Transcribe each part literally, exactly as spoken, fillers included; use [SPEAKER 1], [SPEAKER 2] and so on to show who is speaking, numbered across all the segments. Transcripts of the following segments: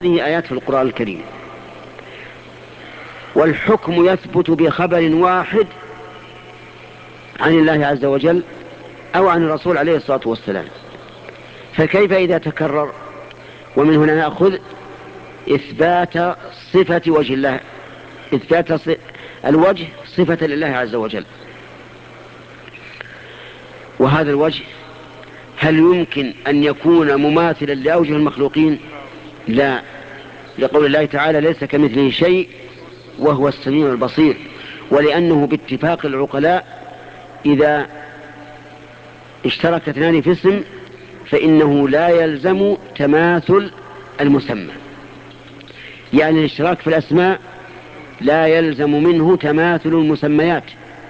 [SPEAKER 1] هذه آيات في القرآن الكريم، والحكم يثبت بخبر واحد عن الله عز وجل أو عن الرسول عليه الصلاة والسلام، فكيف إذا تكرر؟ ومن هنا نأخذ إثبات صفة وجه الله، إثبات الوجه صفة لله عز وجل. وهذا الوجه هل يمكن أن يكون مماثلا لأوجه المخلوقين؟ لا، لقول الله تعالى ليس كمثله شيء وهو السميع البصير، ولأنه باتفاق العقلاء إذا اشترك اثنان في اسم فإنه لا يلزم تماثل المسمى، يعني الاشتراك في الأسماء لا يلزم منه تماثل المسميات.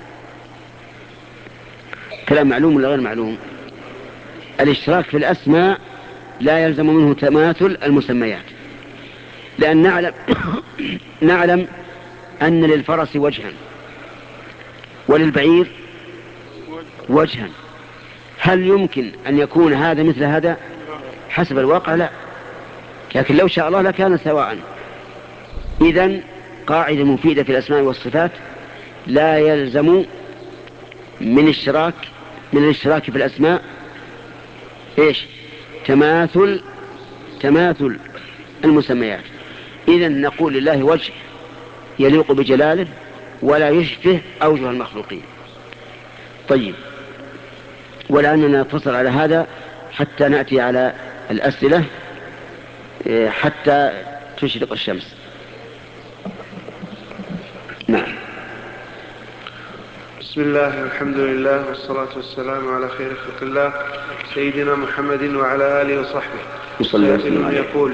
[SPEAKER 1] كلام معلوم ولا غير معلوم؟ الاشتراك في الأسماء لا يلزم منه تماثل المسميات، لأن نعلم نعلم أن للفرس وجها وللبعير وجها، هل يمكن أن يكون هذا مثل هذا؟ حسب الواقع لا، لكن لو شاء الله لكان سواء. إذن قاعدة مفيدة في الأسماء والصفات: لا يلزم من اشتراك من الاشتراك في الأسماء إيش؟ تماثل تماثل المسميات. إذن نقول لله وجه يليق بجلاله ولا يشبه أوجه المخلوقين. طيب، ولأننا نتصل على هذا حتى نأتي على الأسئلة حتى تشرق الشمس. نعم.
[SPEAKER 2] بسم الله والحمد لله والصلاة والسلام على خير خلق الله سيدنا محمد وعلى آله وصحبه. سائل يقول: